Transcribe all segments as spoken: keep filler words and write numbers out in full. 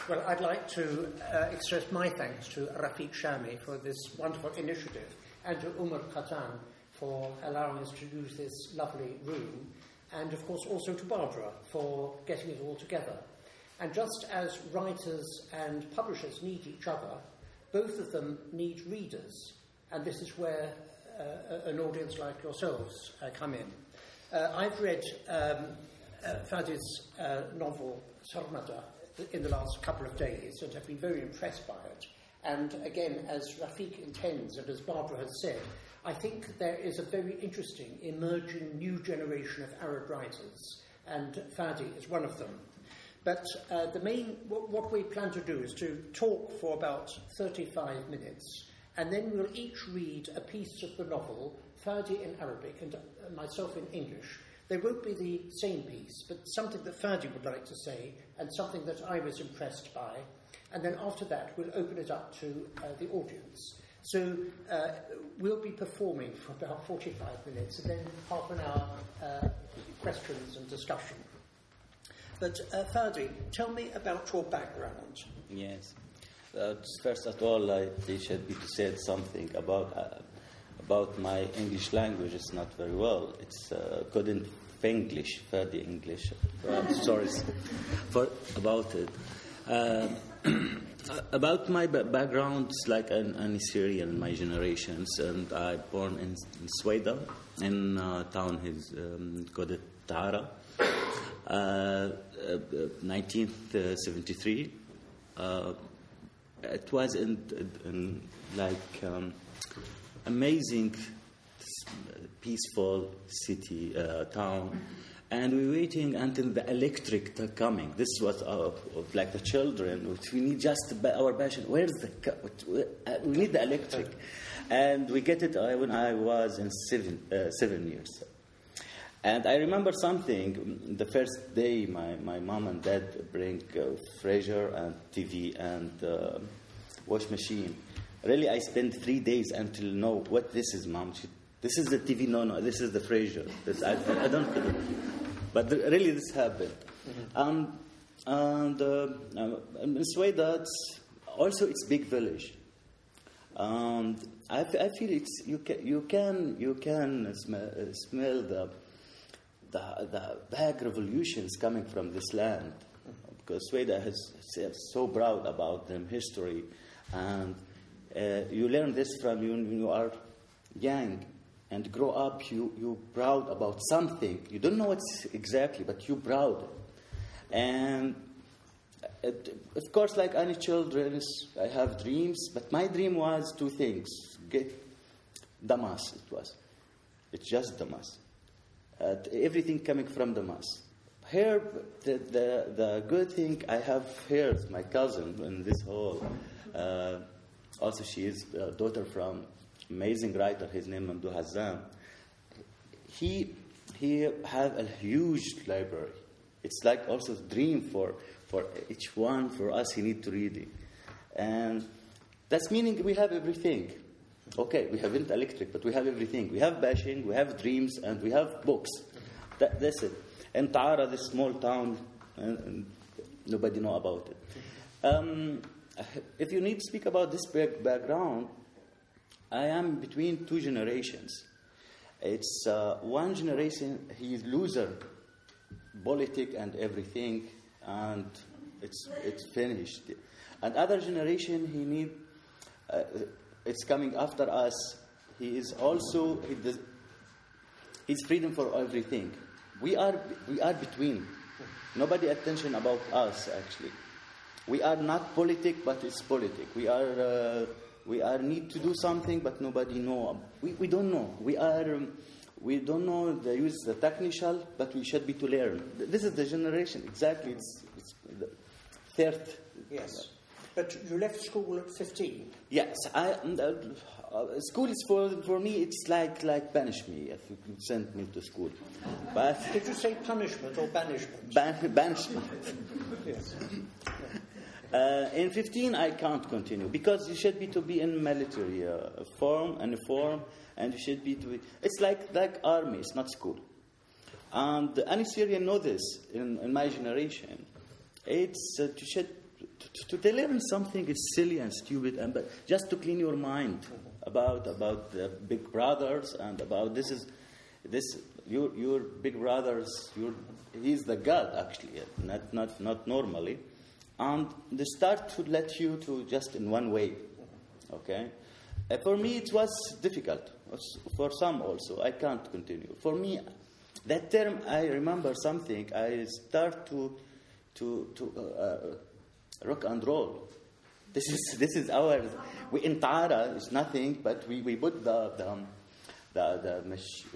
Well, I'd like to uh, express my thanks to Rafiq Shami for this wonderful initiative, and to Umar Katan for allowing us to use this lovely room, and of course also to Barbara for getting it all together. And just as writers and publishers need each other, both of them need readers, and this is where uh, an audience like yourselves uh, come in. Uh, I've read um, uh, Fadi's uh, novel Sarmada in the last couple of days and have been very impressed by it. And again, as Rafiq intends, and as Barbara has said, I think there is a very interesting emerging new generation of Arab writers, and Fadi is one of them. But uh, the main, what, what we plan to do is to talk for about thirty-five minutes, and then we'll each read a piece of the novel, Fadi in Arabic and uh, myself in English. They won't be the same piece, but something that Fadi would like to say and something that I was impressed by. And then after that, we'll open it up to uh, the audience. So uh, we'll be performing for about forty-five minutes and then half an hour uh, questions and discussion. But uh, Fadi, tell me about your background. Yes. Uh, first of all, I should be to say something about... Uh, About my English language, it's not very well. It's uh, couldn't English, Fadi English. I'm sorry for about it. Uh, about my b- background, it's like an, an Syrian, my generations, and I born in, in Sweden, in a town is um, called Tara, uh, uh, nineteen seventy-three. Uh, it was in, in like. Um, Amazing, peaceful city, uh, town, and we're waiting until the electric t- coming. This was our, like the children. We need just our passion. Where's the? We need the electric, and we get it when I was in seven uh, seven years. And I remember something. The first day, my, my mom and dad bring uh, freezer and T V and uh, wash machine. Really, I spent three days until know what this is, Mom. She, this is the T V. No, no, this is the freezer. This, I, I don't. But the, really, this happened. Mm-hmm. Um, and uh, in Sweden, it's also it's big village. And I, I feel it's you can you can you can smell, smell the the the big revolutions coming from this land, because Sweden has is so proud about them history. And Uh, you learn this from you when you are young and grow up. You you proud about something. You don't know what's exactly, but you proud. And it, of course, like any children, I have dreams. But my dream was two things: get Damas. It was. It's just Damas. Uh, everything coming from Damas. Here, the, the the good thing I have here is my cousin in this whole. Uh, Also, she is a daughter from amazing writer. His name Mamdouh Hazzam. He he have a huge library. It's like also a dream for for each one. For us, he need to read it, and that's meaning we have everything. Okay, we haven't electric, but we have everything. We have bashing, we have dreams, and we have books. That, that's it. And Tara, this small town, and, and nobody know about it. Um, If you need to speak about this background, I am between two generations. It's uh, one generation, he's loser, politic and everything, and it's it's finished. And other generation, he need, uh, it's coming after us. He is also, he does, he's freedom for everything. We are we are between. Nobody attention about us, actually. We are not politic, but it's politic. We are uh, we are need to do something, but nobody know. We we don't know. We are um, we don't know the use the technical, but we should be to learn. This is the generation exactly. It's, it's the third. Yes, but you left school at fifteen. Yes, I. Uh, school is for for me. It's like like banish me if you send me to school. But did you say punishment or banishment? Ban- banishment. Yes. Uh, in fifteen, I can't continue because you should be to be in military uh, form and form, and you should be to be. It's like like army. It's not school. And any Syrian know this in, in my generation. It's uh, you should to, to learn something is silly and stupid, and but just to clean your mind about about the big brothers and about this is this your your big brothers. Your he's the God actually, not not not normally, and they start to let you to just in one way. Okay, uh, for me it was difficult. For some also, I can't continue. For me, that term I remember something. I start to to to. Uh, Rock and roll. This is this is our. We in Tara is nothing, but we, we put the the um, the, the, mach-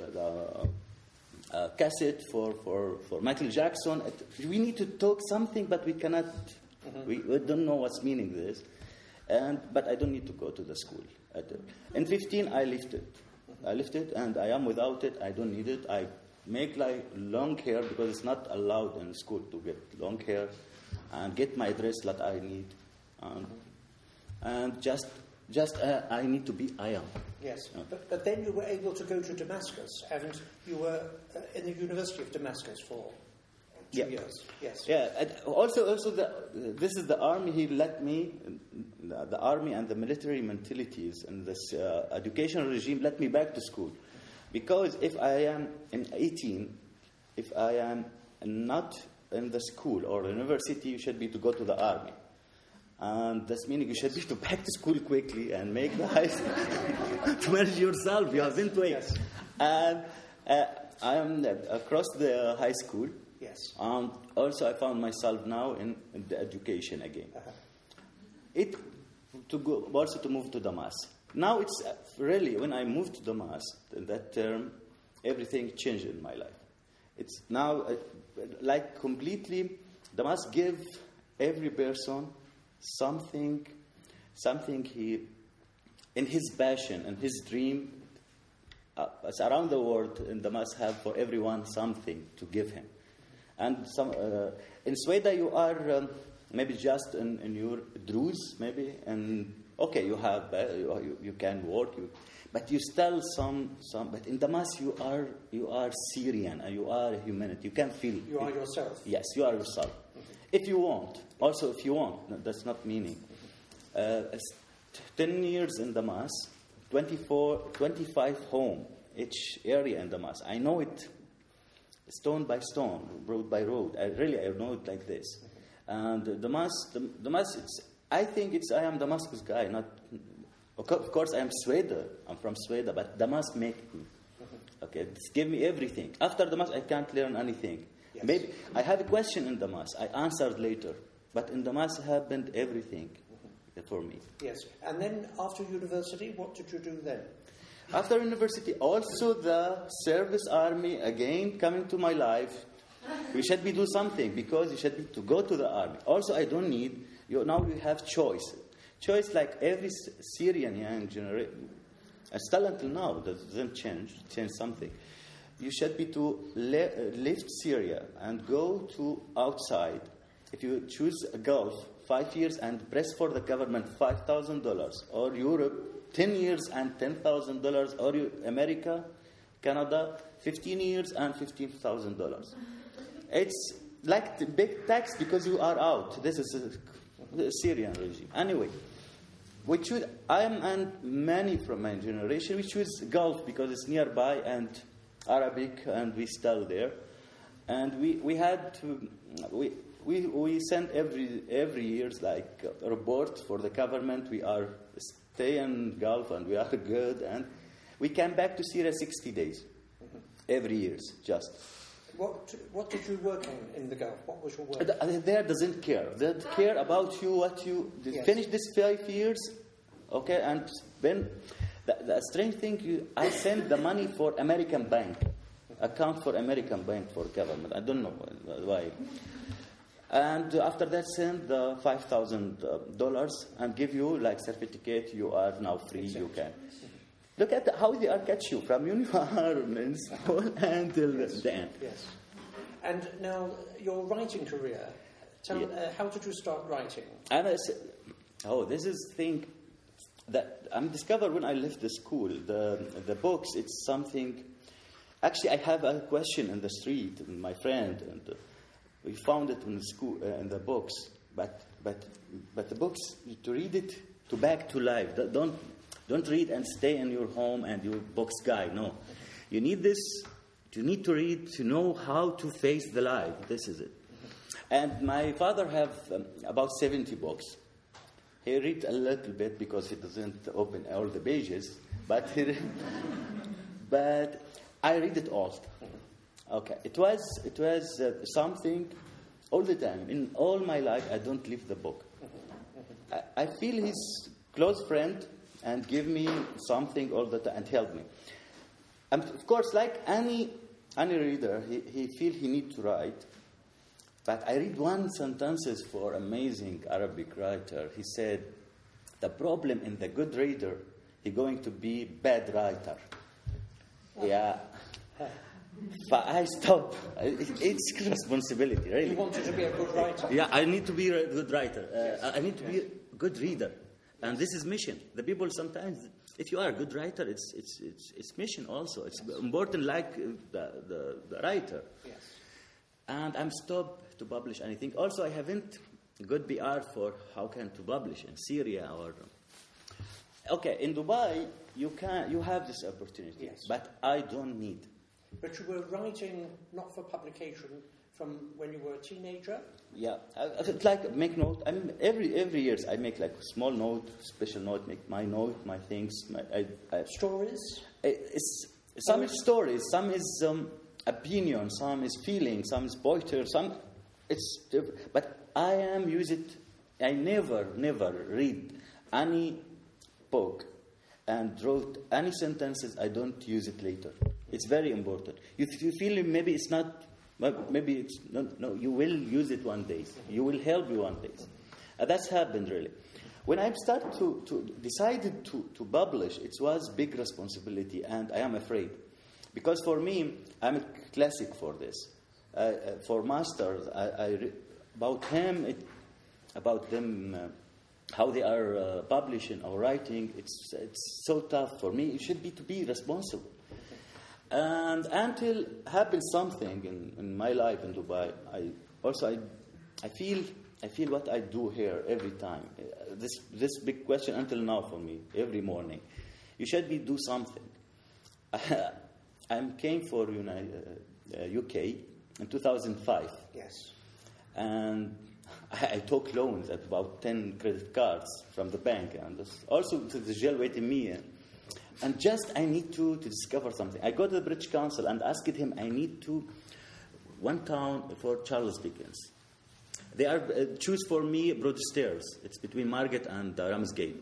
the uh, cassette for, for, for Michael Jackson. We need to talk something, but we cannot. Mm-hmm. We, we don't know what's meaning this, and but I don't need to go to the school. In fifteen, I left it. I left it, and I am without it. I don't need it. I make like long hair because it's not allowed in school to get long hair. And get my dress that I need, um, and just, just uh, I need to be I am. Yes, uh, but, but then you were able to go to Damascus, and you were uh, in the University of Damascus for two yeah. years. Yes. Yeah. And also, also the this is the army. He let me, the, the army and the military mentalities and this uh, educational regime let me back to school, because if I am in eighteen, if I am not in the school or university, you should be to go to the army. And that's meaning you should be to back to school quickly and make the high school to manage yourself. You have been to it. Yes. And uh, I am across the high school. Yes. And also I found myself now in, in the education again. Uh-huh. It to go also to move to Damas. Now it's really when I moved to Damas, in that term, everything changed in my life. It's now uh, like completely, Damas give every person something, something he, in his passion and his dream, uh, around the world, in Damas have for everyone something to give him. And some uh, in Sweden you are um, maybe just in, in your Druze, maybe, and okay, you have, uh, you, you can work, you, but you still some, some, but in Damas you are, you are Syrian and you are humanity. You can feel. You are yourself. Yes, you are yourself. Mm-hmm. If you want, also if you want, no, that's not meaning. Uh, ten years in Damas, twenty-four, twenty-five home, each area in Damas. I know it stone by stone, road by road. I really, I know it like this. And uh, Damas, Damas, it's, I think it's, I am Damascus guy, not, of course I am Sweden, I'm from Sweden, but Damas make me. Okay, this gave me everything. After Damas, I can't learn anything. Yes. Maybe I have a question in Damas, I answered later, but in Damas happened everything mm-hmm. for me. Yes, and then after university, what did you do then? After university, also the service army again coming to my life. We should be do something because you should be to go to the army. Also, I don't need you now. You have choice, choice like every Syrian young generation. And still until now, that doesn't change. Change something. You should be to le- leave Syria and go to outside. If you choose a Gulf, five years and press for the government five thousand dollars, or Europe, ten years and ten thousand dollars, or America, Canada, fifteen years and fifteen thousand dollars. It's like the big tax because you are out. This is a, a Syrian regime. Anyway, we choose, I am and many from my generation, we choose Gulf because it's nearby and Arabic, and we still there. And we, we had to, we, we, we send every every year like a report for the government. We are stay in Gulf and we are good. And we came back to Syria sixty days, mm-hmm. every year, just. What what did you work in in the Gulf? What was your work? There doesn't care. They don't care about you, what you yes. finish this five years, okay? And then the, the strange thing, you, I send the money for American bank, account for American bank for government. I don't know why. And after that, send the five thousand dollars and give you like certificate. You are now free. Exactly. You can. Look at how they are catch you from uniform in school until yes. the end. Yes. And now your writing career. Tell, yeah. uh, how did you start writing? And I said, oh, this is thing that I discovered when I left the school. The the books. It's something. Actually, I have a question in the street, and my friend, and uh, we found it in the school uh, in the books. But but but the books, to read it to back to life. Don't don't read and stay in your home and your books guy. No, you need this. You need to read to know how to face the life. This is it. And my father have um, about seventy books. He read a little bit because he doesn't open all the pages, but he, but I read it all. Okay, it was it was uh, something all the time in all my life. I don't leave the book. I, I feel his close friend and give me something all the time and help me. And of course, like any any reader, he, he feel he need to write. But I read one sentences for amazing Arabic writer. He said, the problem in the good reader, he going to be bad writer. Yeah. But I stop. It's responsibility, really. You wanted to be a good writer. Yeah, I need to be a good writer. Uh, yes. I need to be a good reader. And this is mission. The people sometimes, if you are a good writer, it's it's it's, it's mission also. It's important like the, the, the writer. Yes. And I'm stopped to publish anything. Also, I haven't good B R for how can to publish in Syria or... Okay, in Dubai, you can you have this opportunity. Yes. But I don't need. But you were writing not for publication from when you were a teenager? Yeah, I, I like make note. I mean, every every years I make like small note, special note, make my note, my things. My, I, I, stories? It's, some is stories, some is um, opinion, some is feeling, some is poetry, some it's. But I am use it. I never never read any book and wrote any sentences. I don't use it later. It's very important. If you feel maybe it's not, maybe it's no, no. You will use it one day. You will help you one day. Uh, that's happened really. When I started to, to decided to, to publish, it was big responsibility, and I am afraid because for me, I'm a classic for this. Uh, uh, for masters, I, I re- about him, it, about them. Uh, How they are uh, publishing or writing, it's it's so tough for me. It should be to be responsible. And until happens something in, in my life in Dubai, I also I, I feel I feel what I do here every time. Uh, this this big question until now for me every morning. You should be do something. I came for United, uh, U K in two thousand five. Yes. And I, I took loans at about ten credit cards from the bank, and also to the jail waiting me. And just I need to, to discover something. I go to the British Council and asked him, I need to one town for Charles Dickens. They are uh, choose for me Broadstairs. It's between Margate and uh, Ramsgate.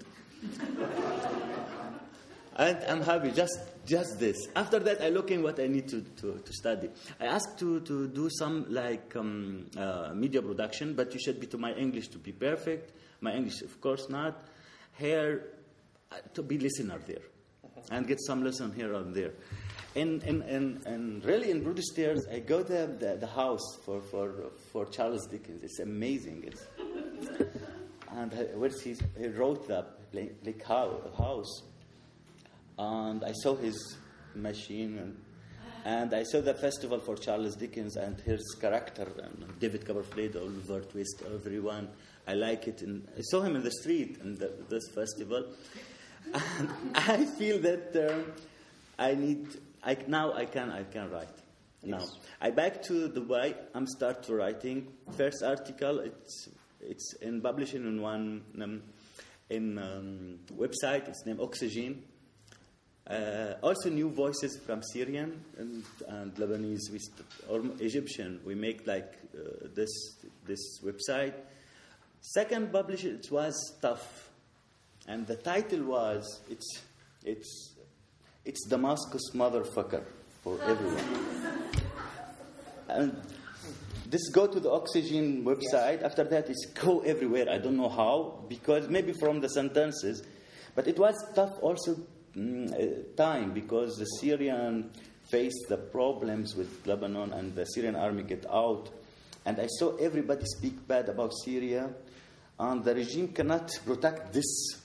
And I'm happy, just just this. After that, I look in what I need to, to, to study. I asked to, to do some like um, uh, media production, but you should be to my English to be perfect. My English, of course, not. Here, uh, to be listener there. And get some lesson here and there. And, and, and, and really in Broadstairs, I go to the, the house for, for, for Charles Dickens. It's amazing. It's, and I, where he, he wrote the like, like house. And I saw his machine, and, and I saw the festival for Charles Dickens and his character, and David Copperfield, Oliver Twist, everyone. I like it. And I saw him in the street in the, this festival. And I feel that uh, I need, I, now I can I can write. Yes. Now, I back to Dubai, I'm start to writing. First article, it's it's in publishing in one um, in um, website, it's named Oxygen. Uh, also new voices from Syrian and, and Lebanese we st- or Egyptian. We make like uh, this this website. Second publish it was tough, and the title was it's it's it's Damascus motherfucker for everyone. And this go to the Oxygen website. Yes. After that, it's go everywhere. I don't know how, because maybe from the sentences, but it was tough also. Time because the Syrian faced the problems with Lebanon and the Syrian army get out, and I saw everybody speak bad about Syria, and the regime cannot protect this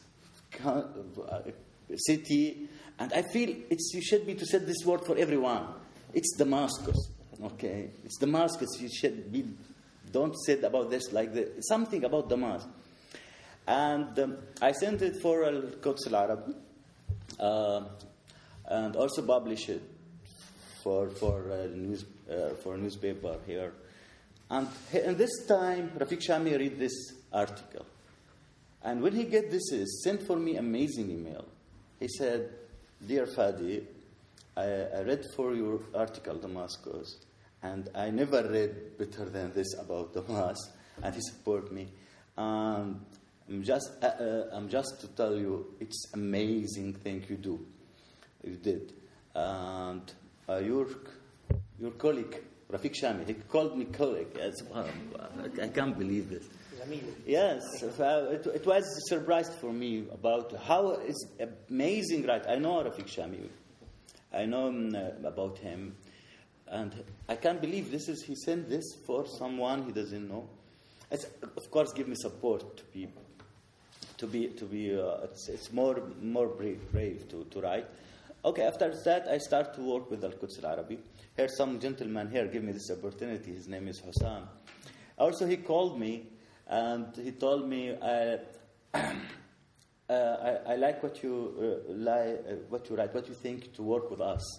city, and I feel it's you should be to say this word for everyone. It's Damascus, okay? It's Damascus. You should be don't say about this like the, something about Damas. And um, I sent it for Al-Quds Al-Arabi uh, and also published it for for uh, news uh, for a newspaper here. And in this time, Rafiq Shami read this article. And when he get this, he sent for me amazing email. He said, "Dear Fadi, I, I read for your article, Damascus, and I never read better than this about Damas." And he support me. And I'm just, uh, uh, I'm just to tell you, it's amazing thing you do, you did. And uh, your your colleague, Rafiq Shami, he called me colleague. Yes, wow, I can't believe this. Yes, it, it was a surprise for me about how it's amazing, right? I know Rafiq Shami. I know um, uh, about him. And I can't believe this is, he sent this for someone he doesn't know. It's, of course, give me support to be, to be, to be, uh, it's, it's more, more brave, brave to, to write. Okay, after that, I start to work with Al-Quds Al-Arabi. Here, some gentleman here gave me this opportunity. His name is Hussam. Also, he called me and he told me, uh, uh, I, I like what you uh, like, uh, what you write, what you think to work with us.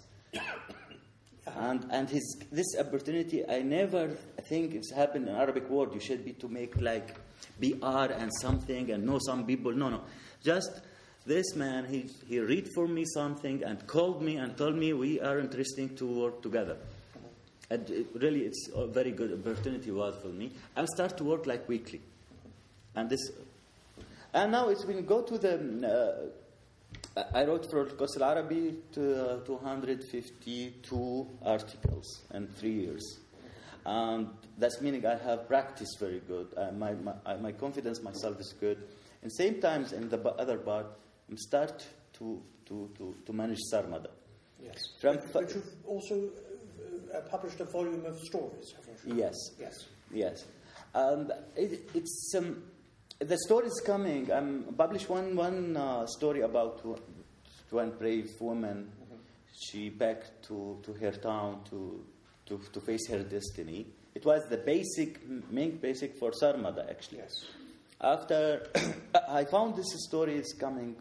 And and his this opportunity, I never think it's happened in Arabic world. You should be to make like B R and something and know some people. No, no. Just this man, he, he read for me something and called me and told me we are interested to work together. And it, really, it's a very good opportunity was for me. I start to work like weekly. And this, and now it's when you go to the, uh, I wrote for Al-Quds Al-Arabi to, uh, two hundred fifty-two articles in three years. And that's meaning I have practiced very good. Uh, my, my, my confidence myself is good. And same times in the other part, I start to, to, to, to manage Sarmada. Yes. From but, but you've also uh, published a volume of stories, haven't you? Yes. Yes. Yes. And it, it's um, the story is coming. I um, published one one uh, story about one brave woman. Mm-hmm. She back to, to her town to, to to face her destiny. It was the basic, main basic for Sarmada, actually. Yes. After I found this story is coming,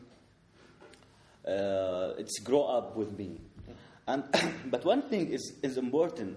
uh, it's grow up with me. And but one thing is, is important.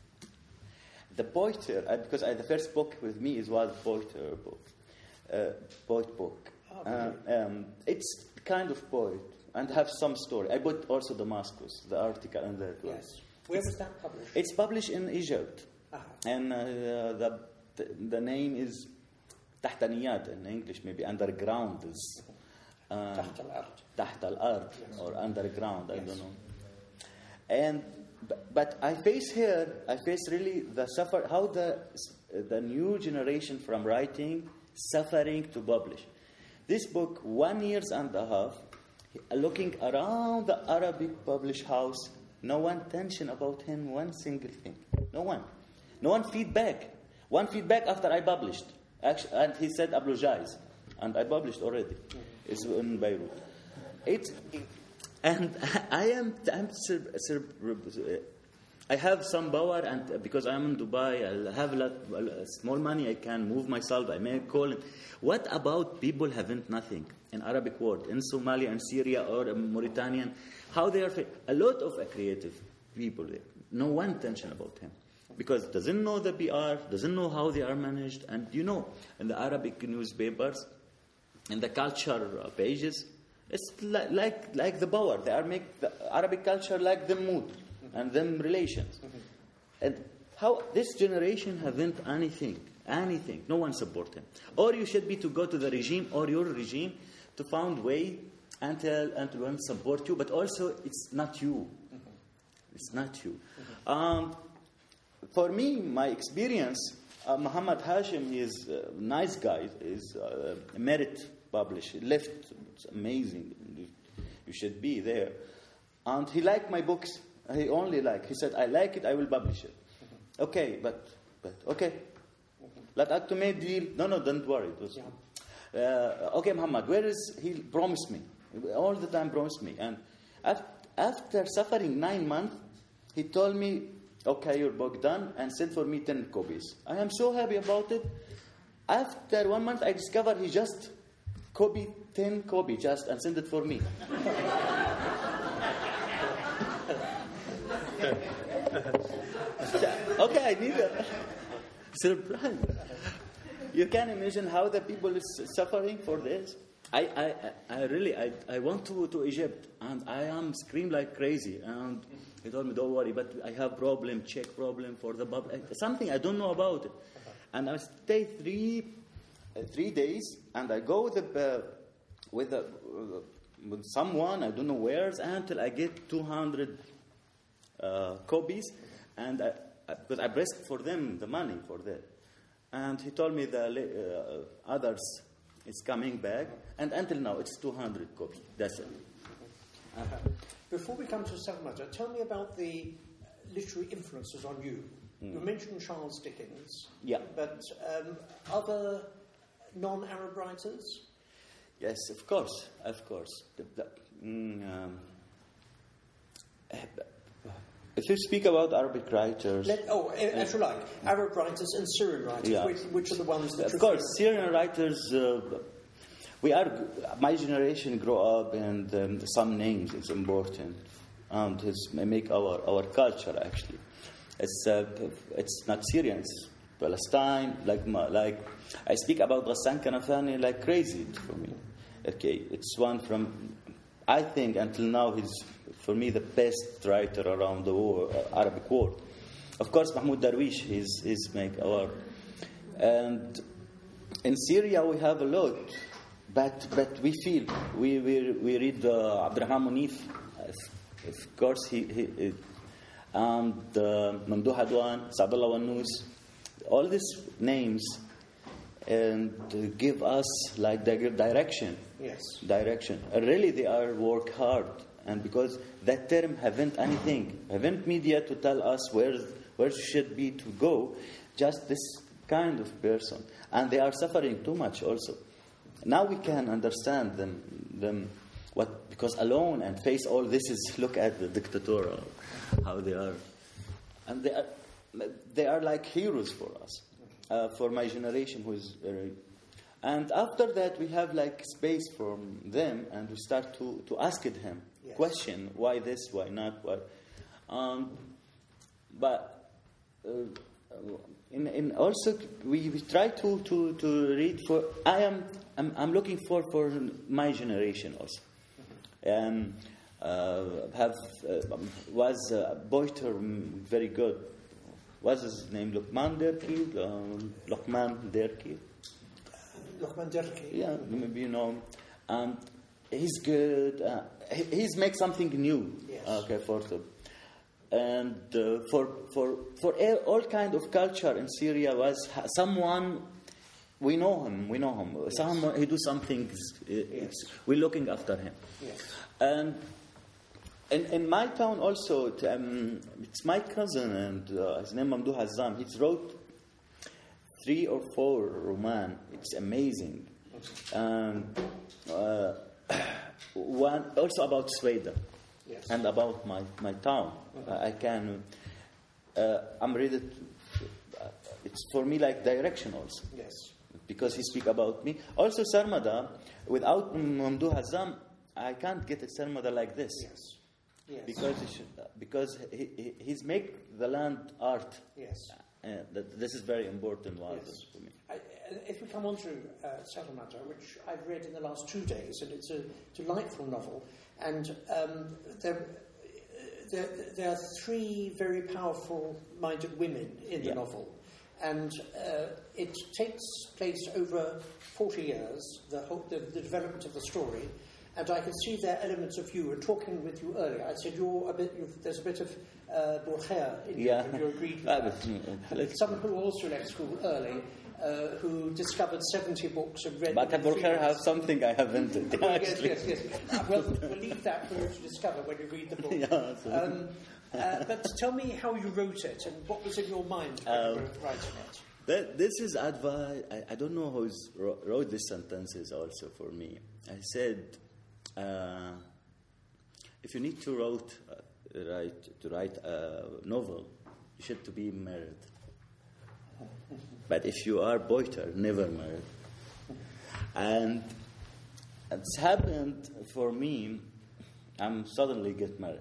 The poetry, uh, because I, the first book with me is was poetry book, uh, poet book. Oh, really? uh, um, it's kind of poet and have some story. I bought also Damascus, the article and the yes. Where was that published? It's published in Egypt, uh-huh. and uh, the, the the name is Tahtaniyat in English, maybe underground is uh, Taht al-Ard. Taht al-Ard, yes. or underground, yes. I don't know. And but, but I face here, I face really the suffer how the the new generation from writing suffering to publish. This book, one years and a half, looking around the Arabic publish house, no one tension about him, one single thing, no one, no one feedback, one feedback after I published. Actually, and he said apologize, and I published already. It's in Beirut. It's and I am I'm sur, sur, I have some power, and because I'm in Dubai, I have a lot a small money. I can move myself. I may call it. What about people haven't nothing in Arabic world in Somalia and Syria or Mauritanian? How they are a lot of creative people there. No one tension about him. Because doesn't know the P R, doesn't know how they are managed. And you know, in the Arabic newspapers, in the culture pages, it's like like, like the power. They are make the Arabic culture like the mood and them relations. And how this generation haven't anything, anything. No one support him. Or you should be to go to the regime or your regime to find way until and to support you. But also, it's not you. It's not you. Um, For me, my experience, uh, Muhammad Hashim, he is a nice guy. He's uh, a merit publisher. Left, it's amazing. You should be there. And he liked my books. He only liked. He said, I like it, I will publish it. Mm-hmm. Okay, but, but okay. Mm-hmm. Let us make deal. No, no, don't worry. It was, yeah. uh, okay, Muhammad, where is, he promised me. All the time promised me. And after, after suffering nine months, he told me, okay, your book done, and send for me ten copies. I am so happy about it. After one month, I discovered he just copied ten copies just and sent it for me. Okay, I need a surprise. You can imagine how the people is suffering for this. I, I, I really, I, I went to, to Egypt, and I am scream like crazy. And he told me, don't worry, but I have problem, check problem for the bubble. Something I don't know about it. And I stay three, uh, three days, and I go with, the, uh, with, the, uh, with someone, I don't know where, until I get two hundred uh, copies. And I, I, because I risked for them the money for that. And he told me the uh, others is coming back, and until now it's two hundred copies. That's it. Uh, before we come to Sarmata, tell me about the literary influences on you. Mm. You mentioned Charles Dickens. Yeah. But um, other non-Arab writers? Yes, of course, of course. The, the, mm, um, If you speak about Arabic writers... Let, oh, as you like. Arab writers and Syrian writers. Yeah. Which, which are the ones that... Of course, Syrian writers... Uh, we are... My generation grew up, and um, some names is important. And it's make our, our culture, actually. It's uh, it's not Syrian, it's Palestine. Like, like I speak about Ghassan Kanafani like crazy for me. Okay, it's one from... I think until now he's... for me, the best writer around the world, uh, Arabic world. Of course, Mahmoud Darwish is is make our, and in Syria we have a lot, but but we feel we we we read uh, Abdurrahman Munif, of course he, he and uh, Mamdouh Adwan, Saadullah Wannous, all these names, and uh, give us like the direction. Yes. Direction. Uh, really, they are work hard. And because that term haven't anything, haven't media to tell us where where should be to go, just this kind of person, and they are suffering too much also. Now we can understand them, them what because alone and face all this is look at the dictatorial, how they are, and they are they are like heroes for us, uh, for my generation who is very. And after that, we have like space from them, and we start to, to ask it him yes. question why this, why not, why. Um, but uh, in, in also we, we try to, to, to read for. I am I'm, I'm looking for, for my generation also. Mm-hmm. Um, uh, have uh, was uh, Boiter very good. What's his name? Luqman Derki. Um, Luqman Derki. Luqman Derki. Yeah, maybe you know. Um, he's good. Uh, he, he's make something new. Yes. Okay, for them. And uh, for for for all, all kind of culture in Syria was someone we know him. We know him. Yes. Someone he do something. Yes. We're looking after him. Yes. And in, in my town also, it, um, it's my cousin and uh, his name Mamdouh Azam. He wrote three or four roman. It's amazing. And uh, one also about Sweden. Yes. And about my, my town. Mm-hmm. Uh, I can, uh, I'm ready to, uh, it's for me like direction also. Yes. Because he speak about me. Also Sarmada, without Mamdouh Azam, I can't get a Sarmada like this. Yes. Yes. Because he should, uh, because he, he, he's make the land art. Yes. Uh, that, this is very important yes. for me. I, if we come on to uh, Sarmada, which I've read in the last two days, and it's a delightful novel, and um, there, there, there are three very powerful-minded women in the yeah. novel, and uh, it takes place over forty years, the, whole, the, the development of the story. And I can see there are elements of you. And talking with you earlier, I said you're a bit. You've, there's a bit of uh, Bourkheer in you, yeah. and you agreed with that. Someone who also left school early, uh, who discovered seventy books and read. But Bourkheer has something I haven't. yes, yes, yes. Well, we'll leave that for you to discover when you read the book. Yeah, so. um, uh, but tell me how you wrote it and what was in your mind when um, you were writing it. That, this is advice. I, I don't know who wrote these sentences. Also for me, I said. Uh, if you need to write, uh, write to write a novel, you should to be married. But if you are boiter, never married. And it's happened for me. I'm suddenly get married,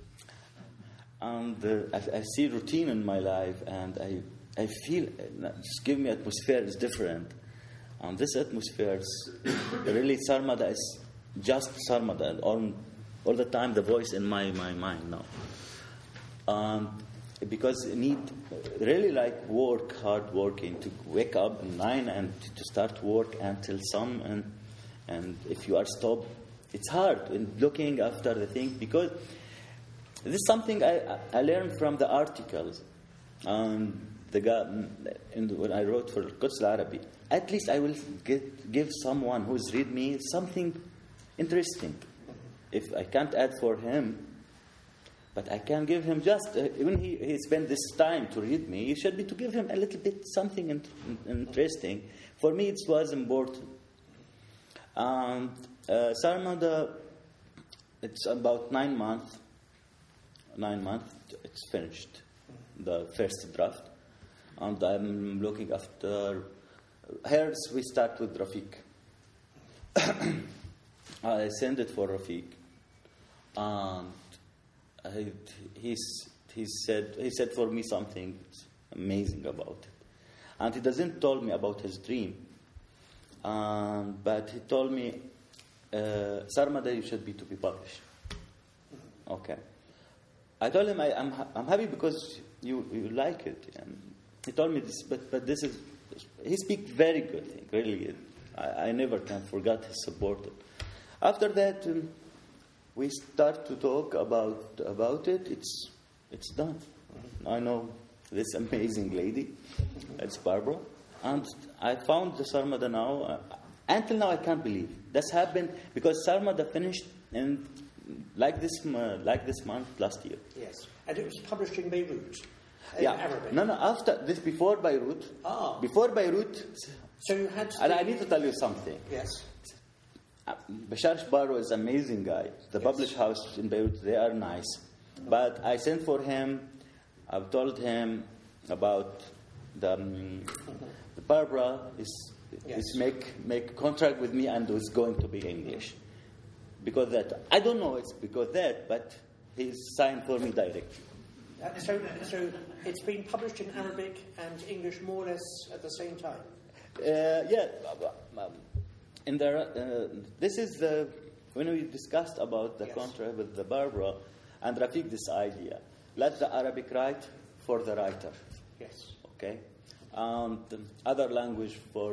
and uh, I, I see routine in my life, and I I feel just give me atmosphere is different, and this atmosphere is really Sarmada is just Sarmada, and all all the time the voice in my, my mind now. Um, because you need really like work, hard working, to wake up at nine and to start work until some, and and if you are stopped, it's hard in looking after the thing, because this is something I, I learned from the articles. Um, the guy, in the, when I wrote for Quds Al-Arabi, at least I will get, give someone who's read me something interesting. If I can't add for him, but I can give him just, uh, when he, he spent this time to read me, it should be to give him a little bit something in, in, interesting. For me, it was important. And uh, Sarmada, it's about nine months. Nine months, it's finished, the first draft. And I'm looking after, here we start with Rafiq. I send it for Rafiq. And I, he's, he said he said for me something amazing about it, and he doesn't tell me about his dream, um, but he told me, uh, Sarmada, you should be to be published. Okay, I told him I, I'm I'm happy because you, you like it, and he told me this, but but this is he speaks very good thing, really. I, I never can forget his support. After that. Um, We start to talk about about it. It's it's done. I know this amazing lady. It's Barbara, and I found the Sarmada now. Uh, until now, I can't believe that's happened, because Sarmada finished in like this uh, like this month last year. Yes, and it was published in Beirut. In yeah, Arabic. no, no. After this, before Beirut. Ah. Before Beirut. So you had. And I need to tell you something. Yes. Bashar Shbaro is an amazing guy. The yes. published house in Beirut, they are nice. But I sent for him, I've told him about the, um, the Barbara is, yes. is make make contract with me, and it's going to be English. Because that, I don't know it's because that, but he's signed for me directly. Uh, so, so it's been published in Arabic and English more or less at the same time? Uh, yeah. Um, In the, uh, this is the, when we discussed about the yes. contract with the Barbara and Rafiq, this idea. Let the Arabic write for the writer. Yes. Okay? And the other language for...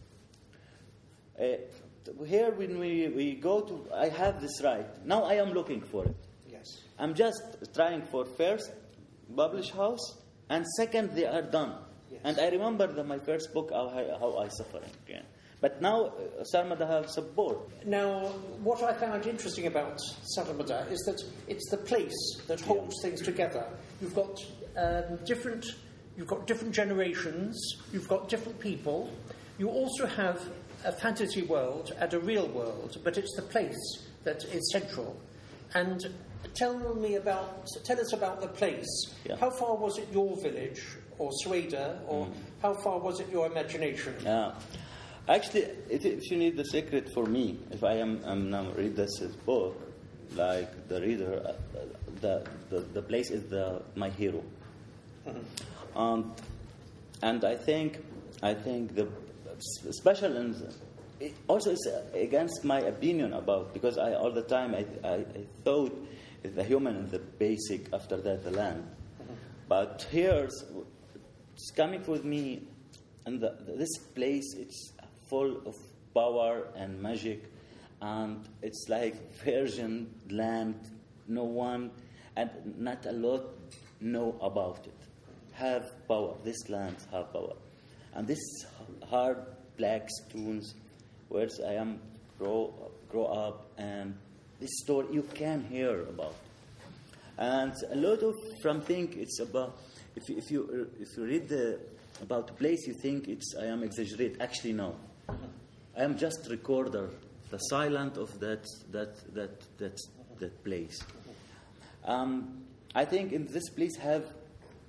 Uh, here when we, we go to... I have this right. Now I am looking for it. Yes. I'm just trying for first, publish house, and second, they are done. Yes. And I remember the, my first book, how I, how I suffering again. But now, uh, Sarmada have support. Now, what I found interesting about Sarmada is that it's the place that holds yeah. things together. You've got um, different, you've got different generations. You've got different people. You also have a fantasy world and a real world, but it's the place that is central. And tell me about, tell us about the place. Yeah. How far was it your village or Sueda, or mm. how far was it your imagination? Yeah. Actually, if, if you need the secret for me, if I am I'm now read this book, like the reader, uh, the, the the place is the my hero, mm-hmm. um, and I think I think the special and it also is against my opinion about, because I all the time I I, I thought the human is the basic, after that the land, mm-hmm. but here's it's coming with me, and the, this place it's full of power and magic, and it's like virgin land. No one and not a lot know about it. Have power. This land have power, and this hard black stones, where I am grow grow up, and this story you can hear about, and a lot of from think it's about. If you, if you if you read the about the place, you think it's I am exaggerate. Actually, no. I am just recorder, the silent of that that that that that place. Um, I think in this place have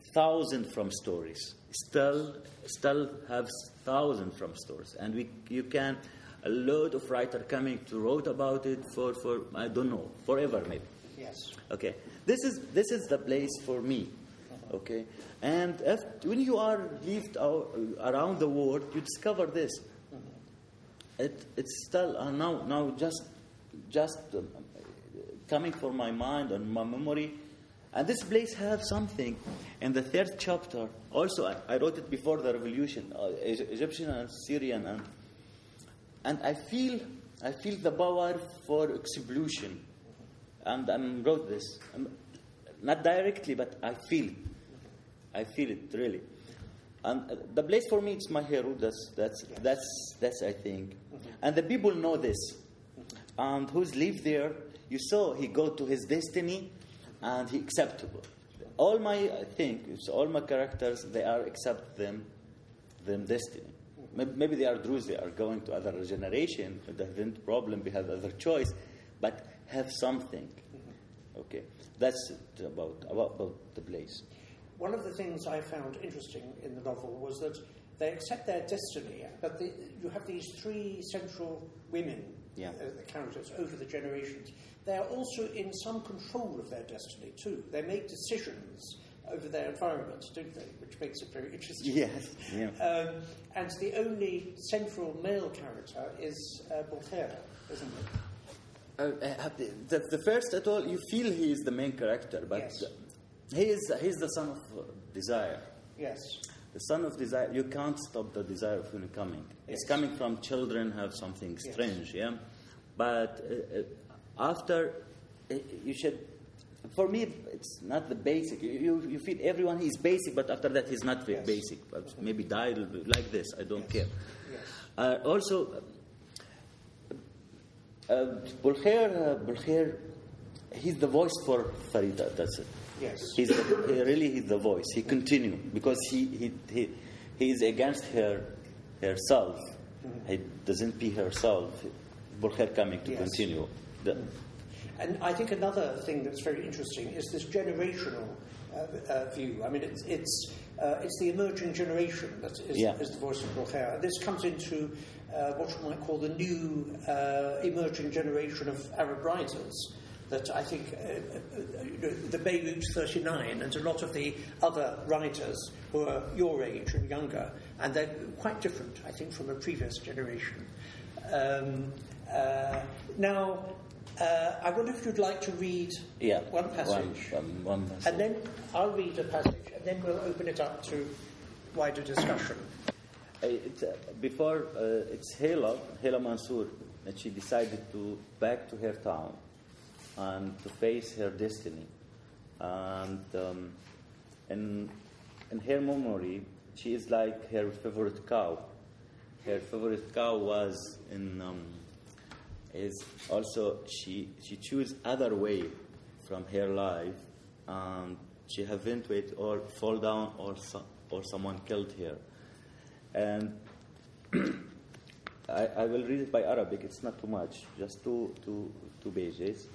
thousand from stories. Still, still have thousand from stories, and we you can a lot of writer coming to wrote about it for, for I don't know forever maybe. Yes. Okay. This is this is the place for me. Okay. And if, when you are lived out, around the world, you discover this. Mm-hmm. It it's still uh, now now just just um, coming for my mind and my memory. And this place has something. In the third chapter, also I, I wrote it before the revolution, uh, Egyptian and Syrian, and and I feel I feel the power for explosion. And I wrote this, um, not directly, but I feel it. I feel it really. And uh, the place for me, it's my hero. That's that's yes. that's that's I think, mm-hmm. and the people know this. Mm-hmm. And who's live there? You saw he go to his destiny, and he acceptable. All my I think it's all my characters. They are accept them, them destiny. Mm-hmm. Maybe they are Druze. They are going to other generation. They have problem. We have other choice, but have something. Mm-hmm. Okay, that's it about about, about the place. One of the things I found interesting in the novel was that they accept their destiny, but the, you have these three central women, yeah. uh, the characters, over the generations. They are also in some control of their destiny too. They make decisions over their environment, don't they? Which makes it very interesting. Yes. Yeah. Um, and the only central male character is uh, Boltaire, isn't it? Uh, uh, the, the first at all, you feel he is the main character, but... Yes. He is he is the son of uh, desire. Yes. The son of desire. You can't stop the desire of him coming. Yes. It's coming from children have something strange, yes. yeah. But uh, after, uh, you should. For me, it's not the basic. You you, you feel everyone is basic, but after that he's not very yes. basic. But mm-hmm. maybe die like this. I don't yes. care. Yes. Uh, also, uh, Boltaire, uh, Boltaire, he's the voice for Farida. That's it. Yes. He's the, he really he's the voice. He continue because he he he, he is against her herself. Mm-hmm. He doesn't be herself. Boltaire coming to yes. continue. The, and I think another thing that's very interesting is this generational uh, uh, view. I mean, it's it's uh, it's the emerging generation that is, yeah. is the voice of Boltaire. And this comes into uh, what you might call the new uh, emerging generation of Arab writers. That I think uh, uh, you know, the Beirut thirty-nine and a lot of the other writers who are your age and younger, and they're quite different, I think, from a previous generation. Um, uh, now, uh, I wonder if you'd like to read yeah, one passage, one, one, one passage, and then I'll read a passage, and then we'll open it up to wider discussion. Uh, it's, uh, before, uh, it's Hela, Hela Mansour, that she decided to back to her town and to face her destiny. And um, in, in her memory, she is like her favorite cow. Her favorite cow was in um, is also she she chose other way from her life, and she haven't wait or fall down or so, or someone killed her. And I, I will read it by Arabic. It's not too much, just two two two pages.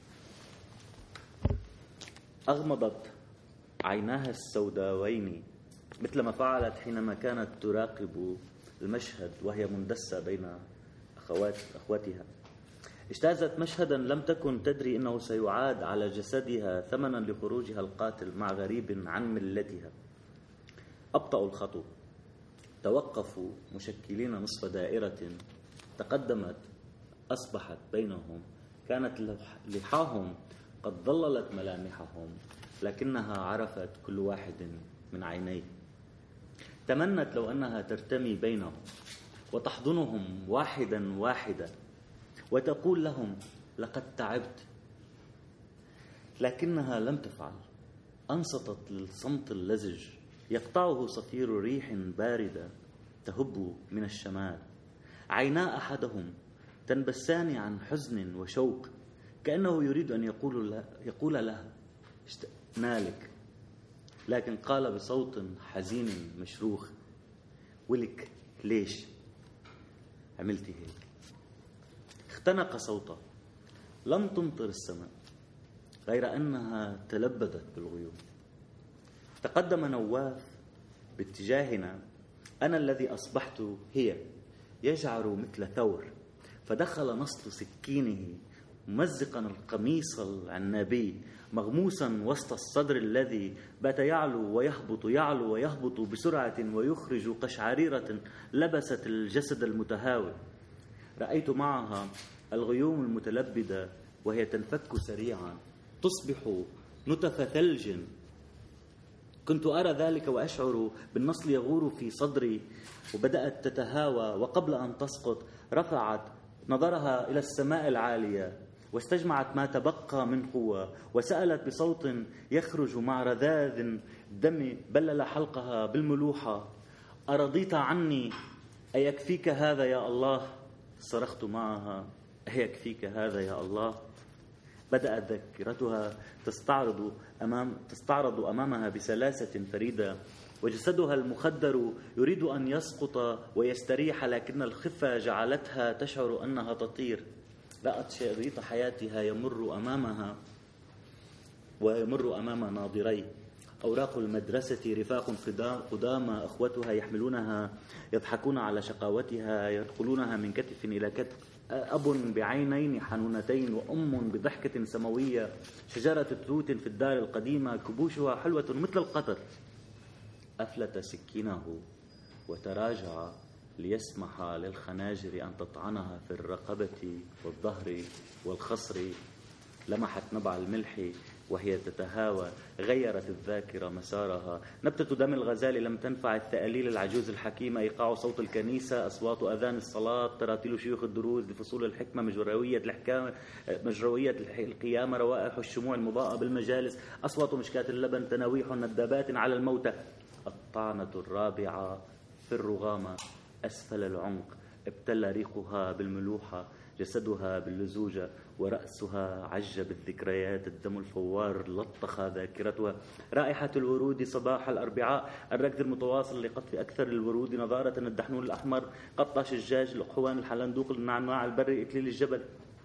أغمضت عيناها السوداوين مثلما فعلت حينما كانت تراقب المشهد وهي مندسة بين أخوات أخواتها. اجتازت مشهدا لم تكن تدري أنه سيعاد على جسدها ثمنا لخروجها القاتل مع غريب عن ملتها. أبطأوا الخطو، توقفوا مشكلين نصف دائرة، تقدمت، أصبحت بينهم، كانت لحاهم قد ضللت ملامحهم، لكنها عرفت كل واحد من عينيه. تمنت لو أنها ترتمي بينهم وتحضنهم واحدا واحدا وتقول لهم لقد تعبت، لكنها لم تفعل. أنصتت للصمت اللزج يقطعه صفير ريح باردة تهب من الشمال. عينا أحدهم تنبسان عن حزن وشوق، كأنه يريد أن يقول لها, يقول لها اشتقنا لك، لكن قال بصوت حزين مشروخ: ولك ليش عملتي هيك؟ اختنق صوته. لم تمطر السماء غير أنها تلبدت بالغيوم. تقدم نواف باتجاهنا، أنا الذي أصبحت هي، يجعر مثل ثور، فدخل نصل سكينه ممزقا القميص العنابي مغموسا وسط الصدر الذي بات يعلو ويهبط يعلو ويهبط بسرعة ويخرج قشعريرة لبست الجسد المتهاوي. رأيت معها الغيوم المتلبدة وهي تنفك سريعا تصبح نتف ثلج. كنت أرى ذلك وأشعر بالنصل يغور في صدري، وبدأت تتهاوى، وقبل أن تسقط رفعت نظرها إلى السماء العالية واستجمعت ما تبقى من قوة، وسألت بصوت يخرج مع رذاذ الدم بلل حلقها بالملوحة: أرضيت عني؟ أيكفيك هذا يا الله؟ صرخت معها: أيكفيك هذا يا الله؟ بدأت ذاكرتها تستعرض أمام تستعرض أمامها بسلاسة فريدة، وجسدها المخدر يريد أن يسقط ويستريح، لكن الخفة جعلتها تشعر أنها تطير. رأت شريط حياتها يمر أمامها ويمر أمام ناظري. أوراق المدرسة، رفاق قدامى أخوتها يحملونها، يضحكون على شقاوتها، ينقلونها من كتف إلى كتف. أب بعينين حنونتين وأم بضحكة سماوية، شجرة توت في الدار القديمة كبوشها حلوة مثل القطر. أفلت سكينه وتراجع ليسمح للخناجر أن تطعنها في الرقبة والظهر والخصر. لمحت نبع الملح وهي تتهاوى، غيرت الذاكرة مسارها. نبتة دم الغزال لم تنفع الثأليل العجوز الحكيمة، إيقاع صوت الكنيسة، أصوات أذان الصلاة، تراتيل شيوخ الدروز لفصول الحكمة، مجروية الحكام، مجروية القيامة، روائح الشموع المضاءة بالمجالس، أصوات مشكات اللبن، تناويح ندبات على الموتى. الطعنة الرابعة في الرغامة أسفل العنق، ابتل ريقها بالملوحة، جسدها باللزوجة، ورأسها عج بالذكريات. الدم الفوار لطخ ذاكرتها. رائحة الورود صباح الأربعاء، الركض المتواصل لقطف أكثر الورود، نظارة الدحنون الأحمر، قطع شجاج، الأخوان، الحلندوق، النعناع البري، إكليل الجبل.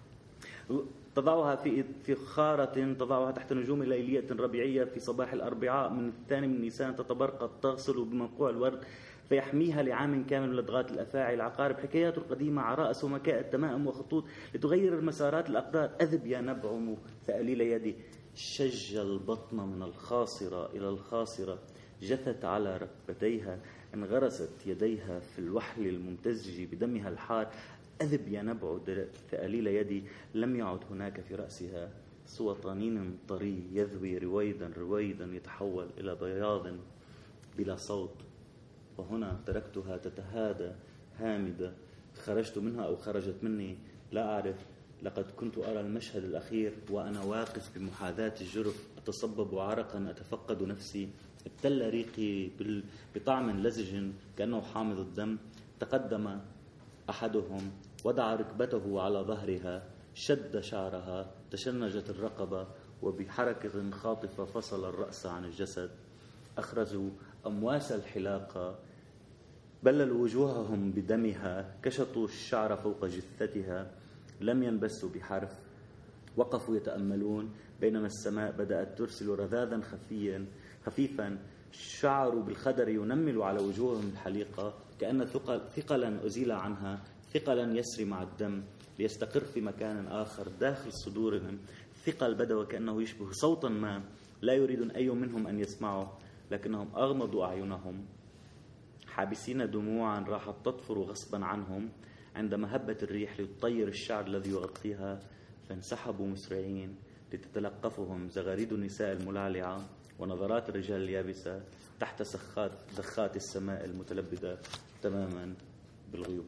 تضعها في فخارة، تضعها تحت نجوم ليلية ربيعية في صباح الأربعاء من الثاني من نيسان، تتبرقد، تغسل بمنقوع الورد فيحميها لعام كامل من لدغات الأفاعي، العقارب، حكايات القديمة، عرائس ومكائد، تمائم وخطوط لتغير المسارات الأقدار. أذب يا نبعم ثأليل يدي، شج البطن من الخاصرة إلى الخاصرة، جثت على ركبتيها، انغرست يديها في الوحل الممتزج بدمها الحار. أذب يا نبع ثأليل يدي. لم يعد هناك في رأسها سوى طنين طري يذوي رويدا رويدا، يتحول إلى بياض بلا صوت. وهنا تركتها تتهادى هامدة. خرجت منها أو خرجت مني لا أعرف. لقد كنت أرى المشهد الأخير وأنا واقف بمحاذاة الجرف، أتصبب عرقا، أتفقد نفسي. ابتل ريقي بطعم لزج كأنه حامض الدم. تقدم أحدهم، وضع ركبته على ظهرها، شد شعرها، تشنجت الرقبة، وبحركة خاطفة فصل الرأس عن الجسد. أخرجوا أمواس الحلاقة، بللوا وجوههم بدمها، كشطوا الشعر فوق جثتها. لم ينبسوا بحرف، وقفوا يتأملون، بينما السماء بدأت ترسل رذاذا خفيا خفيفا. شعروا بالخدر ينمل على وجوههم الحليقة، كأن ثقلا أزيل عنها، ثقلا يسري مع الدم ليستقر في مكان آخر داخل صدورهم. ثقل بدا وكأنه يشبه صوتا ما لا يريد أي منهم أن يسمعه، لكنهم أغمضوا أعينهم حابسين دموعا راحت تطفر غصبا عنهم عندما هبت الريح لتطير الشعر الذي يغطيها. فانسحبوا مسرعين لتتلقفهم زغاريد النساء الملعلعة ونظرات الرجال اليابسة تحت سخات زخات السماء المتلبدة تماما بالغيوم.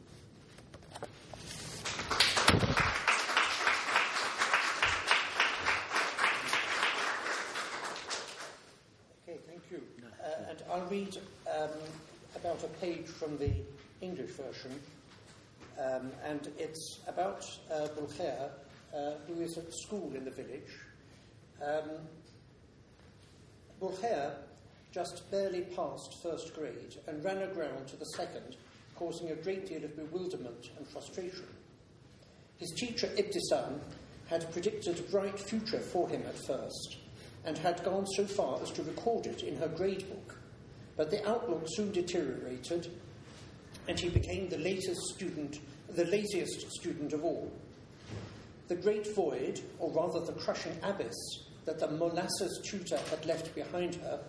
Okay, thank you. Uh, and I'll read um, about a page from the English version, um, and it's about uh, Bulkhair, uh, who is at school in the village. Um, Bulkhair just barely passed first grade and ran aground to the second, causing a great deal of bewilderment and frustration. His teacher Ibtisam had predicted a bright future for him at first, and had gone so far as to record it in her grade book. But the outlook soon deteriorated, and he became the latest student, the laziest student of all. The great void, or rather the crushing abyss, that the molasses tutor had left behind her,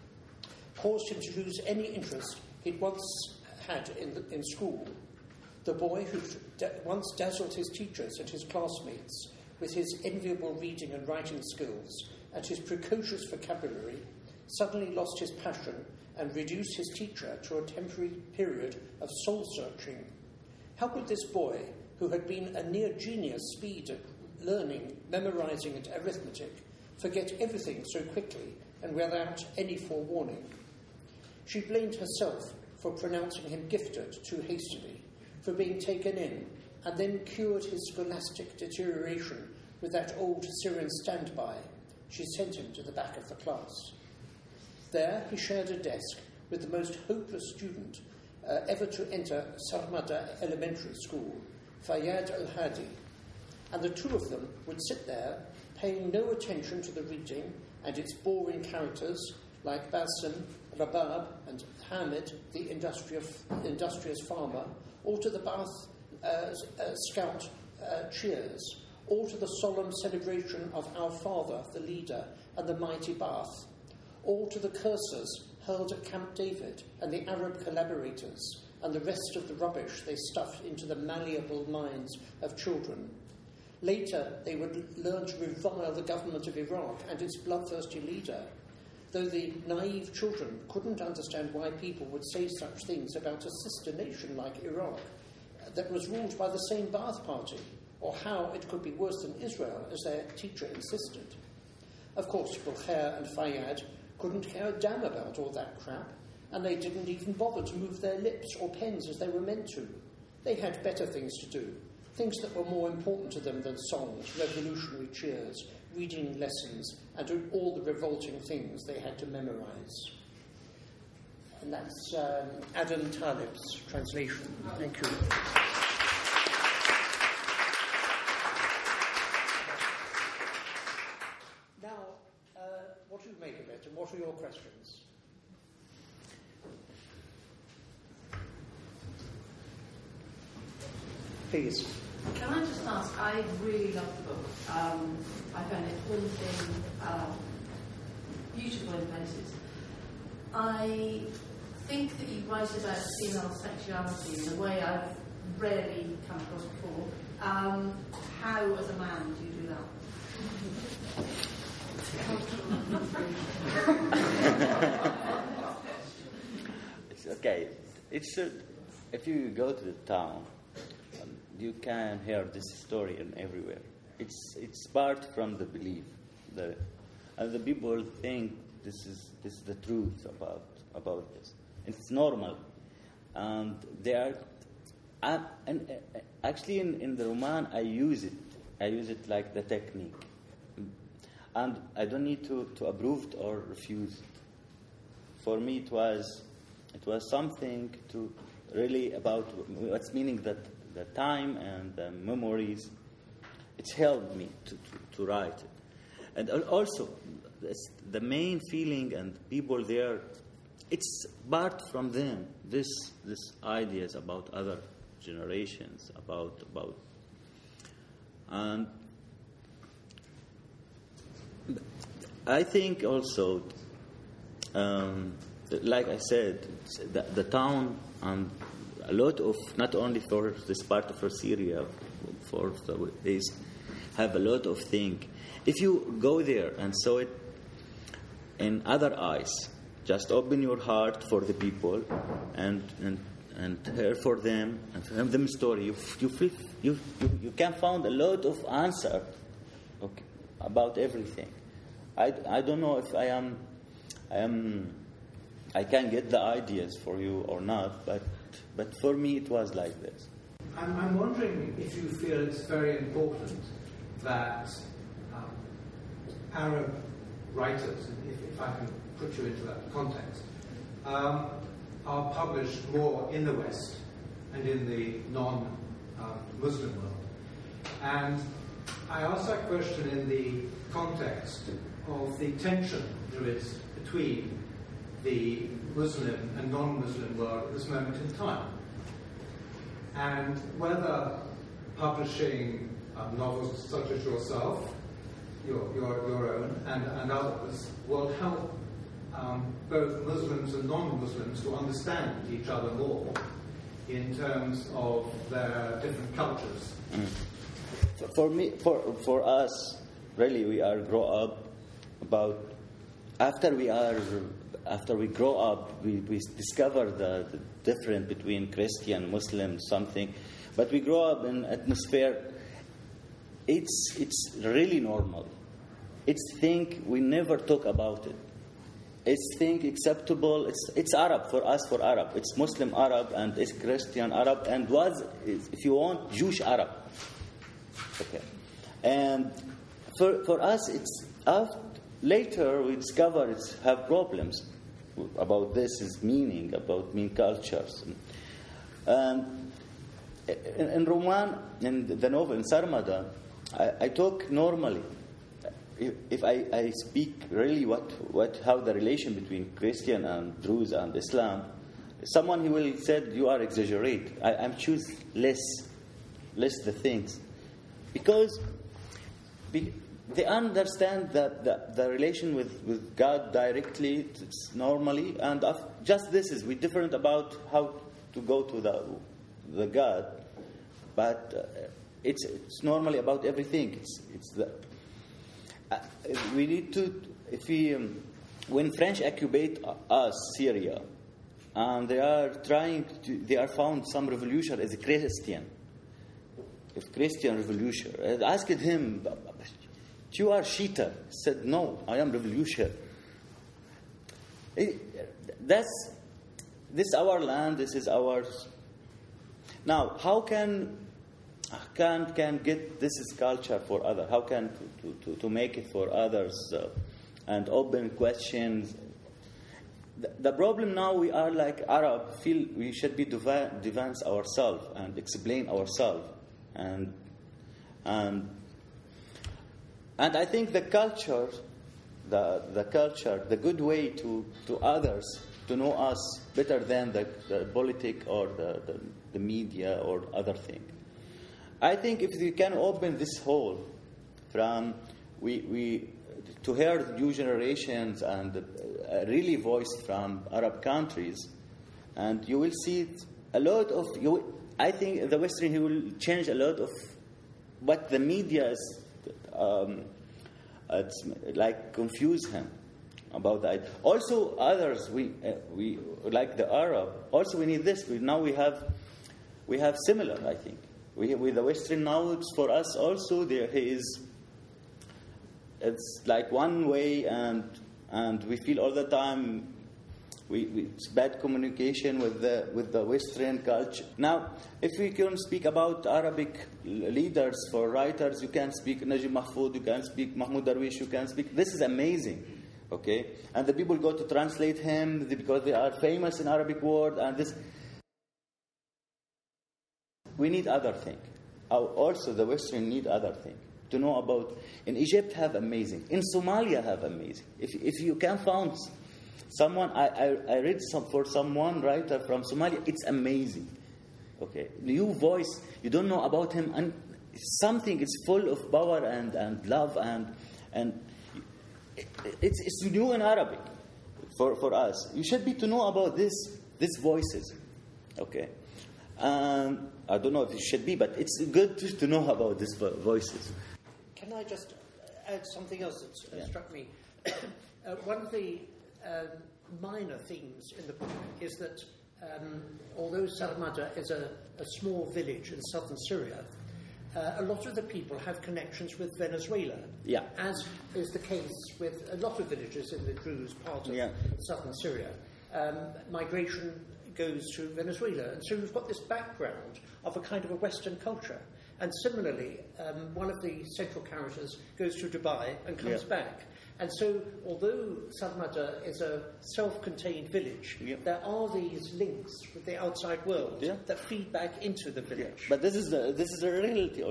caused him to lose any interest he'd once had in, the, in school. The boy who da- once dazzled his teachers and his classmates with his enviable reading and writing skills and his precocious vocabulary suddenly lost his passion and reduced his teacher to a temporary period of soul-searching. How could this boy, who had been a near genius speed at learning, memorizing and arithmetic, forget everything so quickly and without any forewarning? She blamed herself for pronouncing him gifted too hastily, for being taken in, and then cured his scholastic deterioration with that old Syrian standby. She sent him to the back of the class. There he shared a desk with the most hopeless student uh, ever to enter Sarmada Elementary School, Fayyad al-Hadi, and the two of them would sit there, paying no attention to the reading and its boring characters like Basim, Rabab, and Hamid, the industrious, industrious farmer, or to the Bath uh, uh, Scout uh, cheers, or to the solemn celebration of Our Father, the leader, and the mighty Bath, or to the curses hurled at Camp David and the Arab collaborators, and the rest of the rubbish they stuffed into the malleable minds of children. Later, they would learn to revile the government of Iraq and its bloodthirsty leader, though the naive children couldn't understand why people would say such things about a sister nation like Iraq that was ruled by the same Ba'ath Party, or how it could be worse than Israel, as their teacher insisted. Of course, Bulkhair and Fayyad couldn't care a damn about all that crap, and they didn't even bother to move their lips or pens as they were meant to. They had better things to do, things that were more important to them than songs, revolutionary cheers, reading lessons, and all the revolting things they had to memorize. And that's um, Adam Talib's translation. Thank you. Now, uh, what do you make of it, and what are your questions? Please. Can I just ask, I really love the book. Um, I found it haunting, um, beautiful in places. I think that you write about female sexuality in a way I've rarely come across before. Um, how, as a man, do you do that? It's okay. It's uh, if you go to the town, um, you can hear this story in everywhere. It's it's part from the belief, the and the people think this is this is the truth about about this. It's normal, and they are. Uh, and uh, actually, in, in the Roman, I use it. I use it like the technique, and I don't need to, to approve it or refuse it. For me, it was it was something to really about what's meaning that the time and the memories. It's helped me to, to, to write it, and also the main feeling and people there. It's part from them. This this ideas about other generations about about and I think also um, like I said the, the town and a lot of not only for this part of Syria for the east have a lot of things. If you go there and saw it in other eyes, just open your heart for the people and and and hear for them and tell them story. You you feel, you, you you can find a lot of answer, okay, about everything. I, I don't know if I am I am I can get the ideas for you or not, but but for me it was like this. I'm, I'm wondering if you feel it's very important that um, Arab writers, if, if I can put you into that context, um, are published more in the West and in the non-Muslim um, world. And I ask that question in the context of the tension there is between the Muslim and non-Muslim world at this moment in time, and whether publishing um, novels such as yourself, your, your, your own, and, and others will help um, both Muslims and non-Muslims to understand each other more in terms of their different cultures. Mm. For, for me, for for us, really, we are grow up about after we are after we grow up, we, we discover the, the difference between Christian, Muslim, something, but we grow up in an atmosphere. It's it's really normal. It's thing we never talk about it. It's thing acceptable. It's it's Arab for us, for Arab. It's Muslim Arab and it's Christian Arab and was, if you want, Jewish Arab. Okay, and for for us, it's after, later we discover it's have problems about this is meaning about mean cultures. And in, in Roman, in the novel in Sarmada, I, I talk normally. If, if I, I speak really what, what how the relation between Christian and Druze and Islam, someone who will say you are exaggerate. I, I'm choose less, less the things, because be, they understand that the, the relation with, with God directly, it's normally, and of, just this is we different about how to go to the the God, but uh, it's it's normally about everything. It's it's the uh, we need to if we um, when French occupy us Syria, and they are trying to they are found some revolution as a Christian, if Christian revolution. I asked him, you are Shita. He said, no, I am revolution. That's this is our land. This is ours. Now, how can can can get this is culture for others? How can to, to, to make it for others uh, and open questions? The, the problem now we are like Arab. Feel we should be defense ourselves and explain ourselves and and. And I think the culture, the the culture, the good way to, to others to know us better than the, the politic or the, the, the media or other thing. I think if we can open this hole from we we to hear new generations and uh, really voiced from Arab countries, and you will see a lot of you. I think the Western he will change a lot of what the media is. Um, it's like confuse him about that. Also, others we uh, we like the Arab. Also, we need this. We, now we have we have similar. I think we with the Western now. It's for us also. There is. It's like one way, and and we feel all the time. We, we, it's bad communication with the with the Western culture. Now, if we can speak about Arabic leaders for writers, you can speak Najib Mahfoud, you can speak Mahmoud Darwish, you can speak. This is amazing, okay? And the people go to translate him because they are famous in Arabic world. And this, we need other thing. Also, the Western need other thing to know about. In Egypt, have amazing. In Somalia, have amazing. If if you can find. Someone I, I, I read some for someone writer from Somalia. It's amazing. Okay, new voice. You don't know about him, and something is full of power and, and love and and it's it's new in Arabic for, for us. You should be to know about this these voices. Okay, um, I don't know if it should be, but it's good to, to know about these voices. Can I just add something else that yeah. struck me? uh, one of the Um, minor themes in the book is that um, although Sarmada is a, a small village in southern Syria, uh, a lot of the people have connections with Venezuela, yeah. as is the case with a lot of villages in the Druze part of yeah. southern Syria. Um, migration goes to Venezuela, and so you've got this background of a kind of a Western culture. And similarly, um, one of the central characters goes to Dubai and comes yeah. back. And so, although Sarmada is a self-contained village, yeah. there are these links with the outside world yeah. that feed back into the village. Yeah. But this is the, this is a reality also.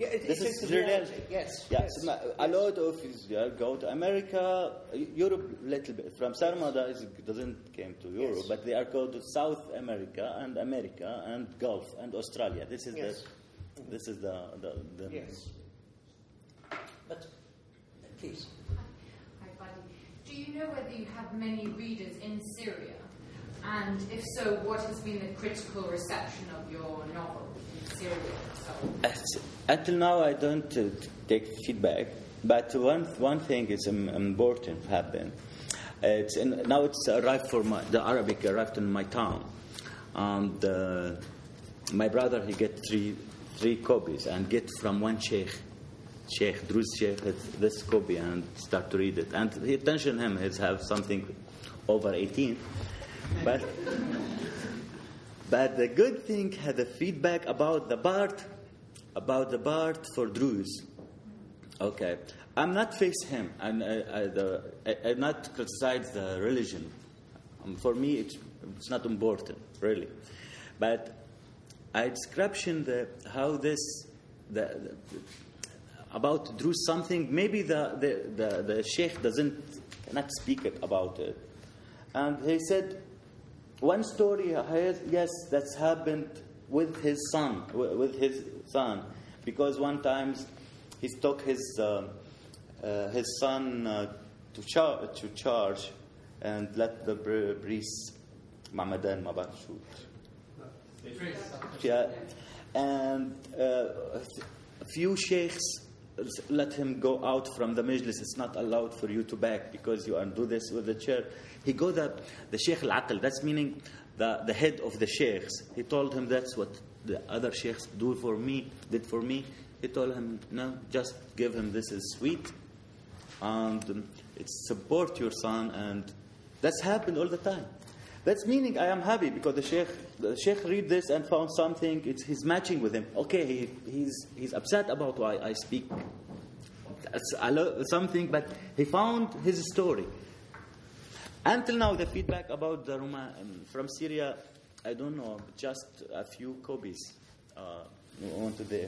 Yeah, it, This it is is real- reality. Yes. Yes, yes. ma- a lot of Israel go to America, Europe, little bit. From Sarmada, it doesn't came to Europe, Yes. but they are going to South America and America and Gulf and Australia. This is Yes. the, this is the the, the Yes. But please. Hi, Fadi. Do you know whether you have many readers in Syria? And if so, what has been the critical reception of your novel in Syria? So, Until now, I don't uh, take feedback, but one one thing is um, important happen. It's in, now it's arrived for my, the Arabic arrived in my town, and uh, my brother he get three three copies and get from one sheikh, Sheikh Druz Sheikh this copy and start to read it, and he attention him he have something over eighteen, but. But the good thing had the feedback about the part, about the part for Druze. Okay, I'm not face him, and I, I, the, I, I not criticize the religion. Um, for me, it's, it's not important, really. But I description the how this the, the about Druze something. Maybe the the, the the sheikh doesn't not speak it about it, and he said. One story, has, yes, that's happened with his son, with his son, because one time he took his uh, uh, his son uh, to, char- to charge and let the priest, Mamadan Mabashut. Yeah, and uh, a few sheikhs let him go out from the majlis. It's not allowed for you to back because you undo this with the chair. He go the the sheikh al-aql. That's meaning the the head of the sheikhs. He told him that's what the other sheikhs do for me, did for me. He told him no, just give him this is sweet, and um, it's support your son, and that's happened all the time. That's meaning I am happy because the sheikh the sheikh read this and found something. It's he's matching with him. Okay, he, he's he's upset about why I speak. That's a lo- something, but he found his story. Until now, the feedback about the Roma um, from Syria, I don't know, just a few copies uh, onto there.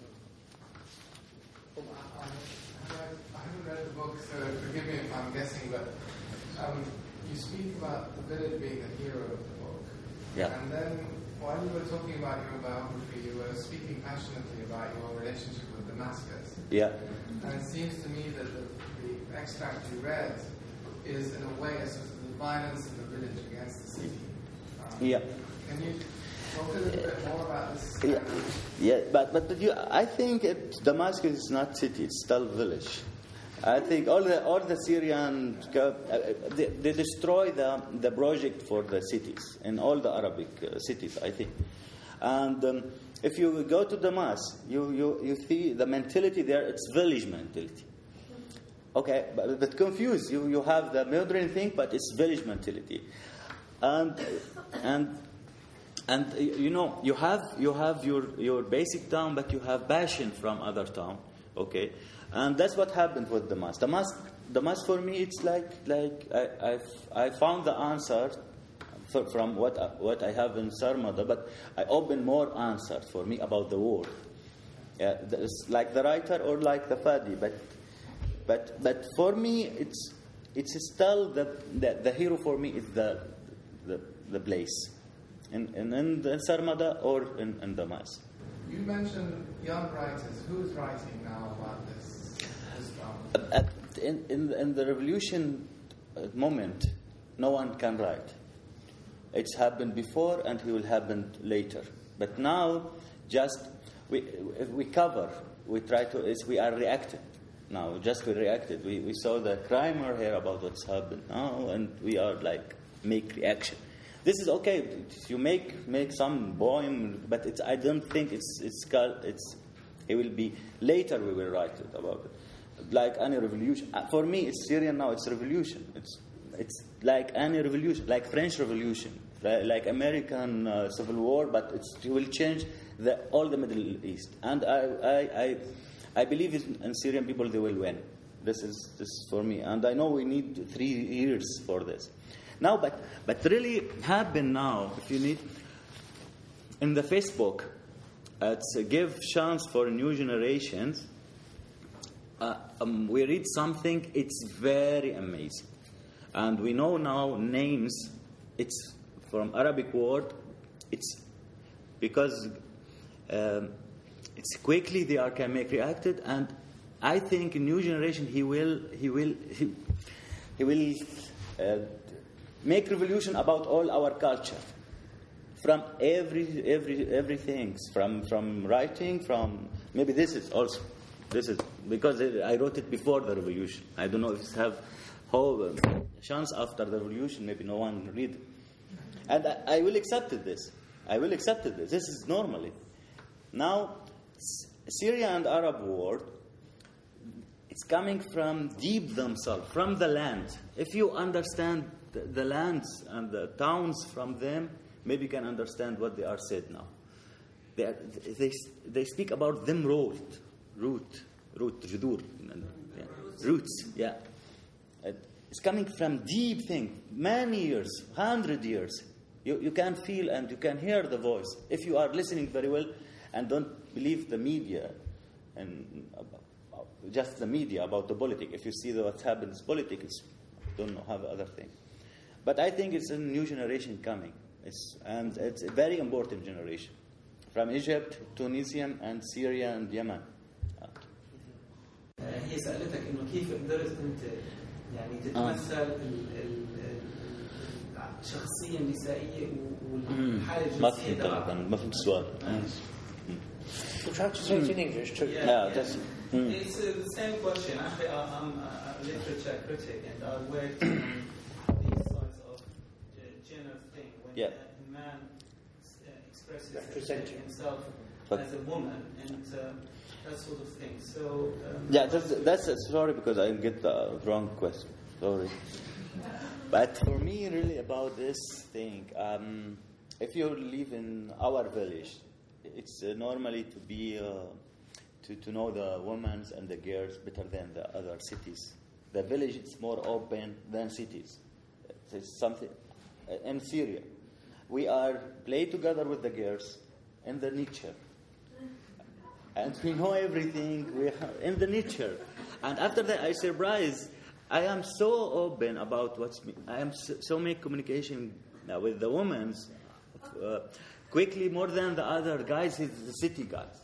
Um, I, I, I haven't read the book, so forgive me if I'm guessing, but um, you speak about the village being the hero of the book. Yeah. And then while you were talking about your biography, you were speaking passionately about your relationship with Damascus. Yeah. And it seems to me that the, the extract you read is in a way a sort of the violence in the village against the city. Um, Yeah. Can you talk a little bit more about this? Yeah, yeah, but but, but you, I think it, Damascus is not city; it's still village. I think all the all the Syrian uh, they, they destroy the the project for the cities in all the Arabic uh, cities. I think, and um, if you go to Damascus, you, you you see the mentality there. It's village mentality. Okay, but, but confused. You you have the modern thing, but it's village mentality, and and. And you know you have you have your, your basic town, but you have passion from other town, okay, and that's what happened with Damascus. Damascus, Damascus for me, it's like like I I, I found the answer for, from what I, what I have in Sarmada, but I open more answers for me about the war. Yeah, it's like the writer or like the Fadi, but but but for me, it's it's still the the, the hero for me is the the the place. In, in, in Sarmada or in, in Damascus. You mentioned young writers. Who's writing now about this, this drama? At, in, in, in the revolution moment, no one can write. It's happened before and it will happen later. But now, just we we cover. We try to. It's, we are reacting now. Just we reacted. We we saw the crime or here about what's happened now, and we are like make reaction. This is okay. You make make some poem, but it's. I don't think it's it's it's. It will be later. We will write it about it, like any revolution. For me, it's Syrian now. It's revolution. It's it's like any revolution, like French Revolution, like American uh, Civil War, but it's, it will change the all the Middle East. And I I I, I believe in Syrian people. They will win. This is this is for me, and I know we need three years for this. Now, but but really happen now. If you need in the Facebook, it's uh, give chance for new generations. Uh, um, we read something, it's very amazing. And we know now names, it's from Arabic word, it's because um, it's quickly the Archaic reacted, and I think in new generation he will he will he, he will uh, make revolution about all our culture, from every every everything, from from writing, from maybe this is also this is because I wrote it before the revolution. I don't know if it's have whole uh, chance after the revolution. Maybe no one read it. And I, I will accept this. I will accept this. This is normally. Now, Syria and Arab world, it's coming from deep themselves, from the land. If you understand the, the lands and the towns from them, maybe you can understand what they are said now. They, are, they, they speak about them root, root, root, judur, yeah. Roots, yeah. It's coming from deep thing, many years, hundred years. You, you can feel and you can hear the voice. If you are listening very well and don't believe the media and uh, just the media about the politics. If you see what happens politics, don't know have other things. But I think it's a new generation coming. It's, and it's a very important generation. From Egypt, Tunisia and Syria and Yemen. هي سألتك إنه كيف قدرت أنت يعني تتمثل الشخصية النسائية والحالة الجنسية. ما فهمت طبعا ما فهمت السؤال. We'll try to say it in English too. Yeah, yeah, yeah. That's, mm. It's uh, the same question. Actually, I'm a literature critic and I work on these sorts of uh, gender thing when yeah. a man uh, expresses Representing himself but, as a woman and uh, that sort of thing. So um, yeah, that's, that's uh, sorry because I get the wrong question. Sorry, but for me, really about this thing, um, if you live in our village, it's uh, normally to be uh, to to know the women and the girls better than the other cities. The village is more open than cities. It's something uh, in Syria. We are play together with the girls in the nature. And we know everything we are in the nature. And after that, I surprised. I am so open about what's. Me- I am so, so make communication uh, with the women uh, quickly more than the other guys. Is the city guys.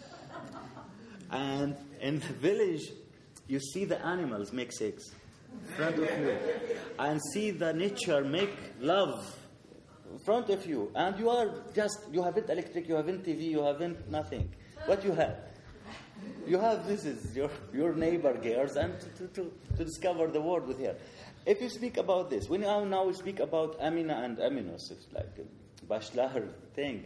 And in the village, you see the animals make sex in front of you, and see the nature make love in front of you, and you are just you haven't electric, you haven't T V, you haven't nothing. What you have? You have this is your your neighbor girls, and to, to, to discover the world with her. If you speak about this, we now now we speak about Amina and Aminos, it's like a bachelor thing.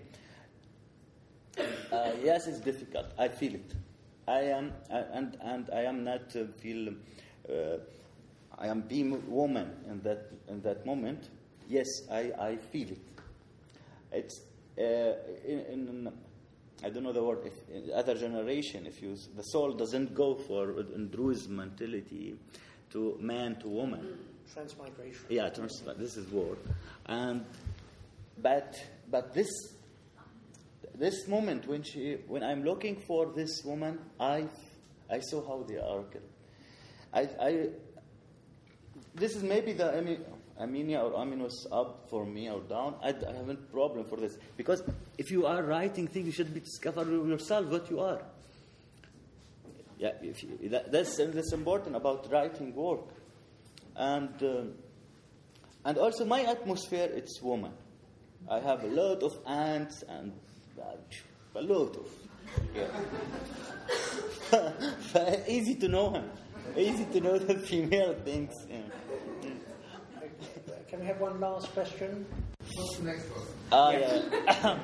Uh, yes, it's difficult. I feel it. I am uh, and and I am not uh, feel. Uh, I am being woman in that in that moment. Yes, I, I feel it. It's uh, in. in I don't know the word. If in other generation, if you the soul doesn't go for in Druze mentality to man to woman. Transmigration. Yeah, trans- this is word. And but but this this moment when she when I'm looking for this woman, I I saw how they are. I I this is maybe the I mean. Aminia or Aminos up for me or down, I, I haven't problem for this. Because if you are writing things, you should be discover yourself what you are. Yeah, if you, that, that's, that's important about writing work. And uh, and also my atmosphere, it's woman. I have a lot of aunts and uh, a lot of. Yeah. Easy to know her. Easy to know the female things. Yeah. Can we have one last question? What's the next book? Ah, yeah.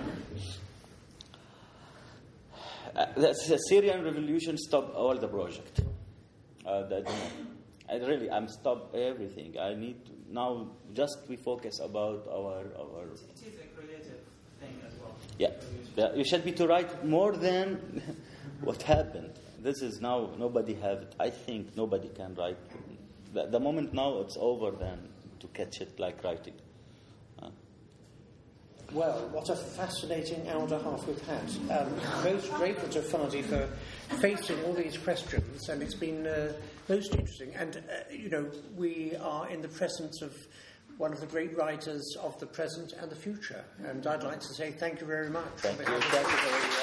uh, the Syrian revolution stopped all the project. Uh, that, I really, I'm stopped everything. I need to, now just we focus about our our. it is a creative thing as well. Yeah, yeah. You should be to write more than what happened. This is now nobody have it. I think nobody can write. The, the moment now it's over then. To catch it like writing. Uh. Well, what a fascinating hour and a half we've had. Um, most grateful to Fadi for facing all these questions, and it's been uh, most interesting. And, uh, you know, we are in the presence of one of the great writers of the present and the future. And I'd like to say thank you very much. Thank you. Thank you very much.